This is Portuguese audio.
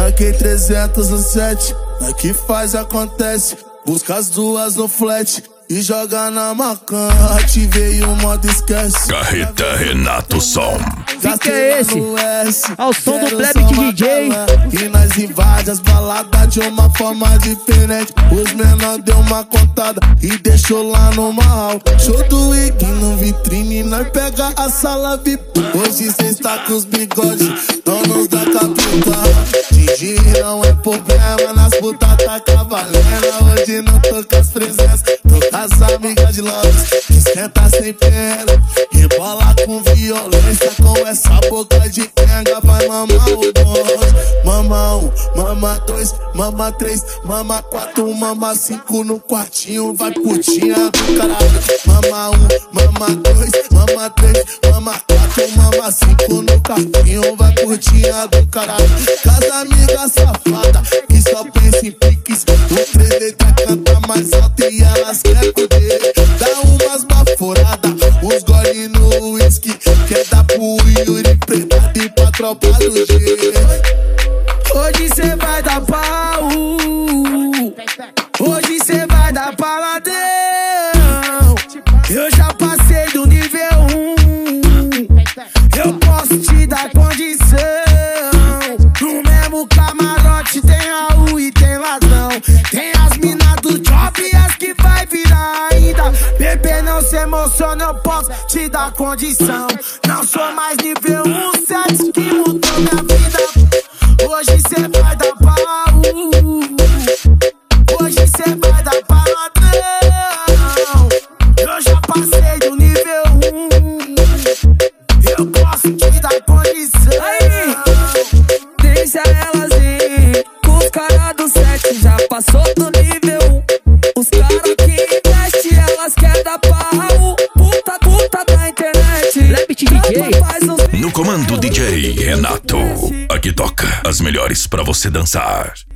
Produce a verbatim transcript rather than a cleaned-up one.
ranquei trezentos no set. Aqui faz, acontece. Busca as duas no flat e joga na macan. Ativei o modo esquece. Carreta Renato Som. Que é esse? Ao som do Black D J. E nós invade as baladas de uma forma diferente. Os menor deu uma contada e deixou lá no mal. Show do Ig no vitrine, nós pega a sala V I P. Hoje cê está com os bigodes, donos da capital. D J não é problema, nas putas tá cavalendo. Hoje não tô com as presenças, tô com as amigas de Londres. Esquenta sem pena, rebola com violência. Com essa boca de enga vai mamar o bonde. Mama um, mama dois, mama três, mama quatro, mama cinco no quartinho. Vai putinha do caralho. Mama um, mama dois, mama três, mama quatro, mama cinco no quartinho. Vai putinha do caralho. Casa amiga safada que só pensa em piques. O três D canta mais alto e elas querem poder. Dá umas baforadas, uns gole no whisky. Quer dar pro Yuri Preta e pra tropa do G. Hoje cê vai dar pau, hoje cê vai dar paladão. Eu já passei do nível um, eu posso te dar condição. No mesmo camarote tem Raul e tem ladrão. Tem as minas do job e as que vai virar ainda. Bebê, não se emociona, eu posso te dar condição. Não sou mais nível um, sete que mudou minha vida. Hoje cê vai dar pau, hoje cê vai dar paladão. Eu já passei do nível um, eu posso te dar condição. Aí, deixa elas ir, os caras do sete já passou do nível um. Os caras que investe, elas querem dar pau. Puta, puta da internet. Black D J. No comando D J Renato. Aqui toca as melhores pra você dançar.